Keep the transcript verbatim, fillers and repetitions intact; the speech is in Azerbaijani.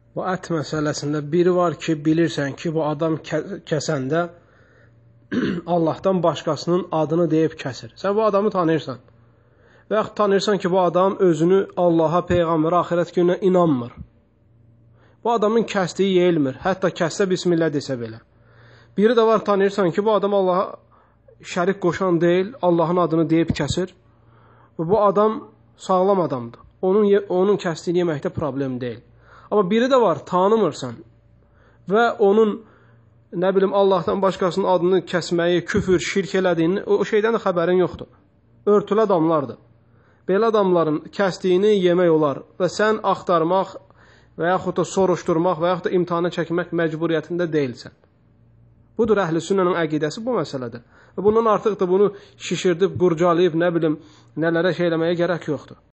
Bu ət məsələsində biri var ki, bilirsən ki, bu adam kəsəndə Allahdan başqasının adını deyib kəsir. Sən bu adamı tanıyırsan. Və yaxud tanıyırsan ki, bu adam özünü Allaha, Peyğəmbərə, axirət gününə inanmır. Bu adamın kəsdiyi yeyilmir. Hətta kəssə bismillah desə belə. Biri də var, tanıyırsan ki, bu adam Allaha şərik qoşan deyil, Allahın adını deyib kəsir. Və bu adam sağlam adamdır. Onun, onun kəsdiyini yeməkdə problem deyil. Amma biri də var, tanımırsan və onun, nə bilim, Allahdan başqasının adını kəsməyi, küfür, şirk elədiyini, o şeydən də xəbərin yoxdur. Örtülü adamlardır. Belə adamların kəsdiyini yemək olar və sən axtarmaq və yaxud da soruşturmaq və yaxud da imtihana çəkmək məcburiyyətində deyilsən. Budur əhl-i sünnənin əqidəsi bu məsələdir. Və bundan artıq da bunu şişirdib, qurcalayıb, nə bilim, nələrə şeyləməyə gərək yoxdur.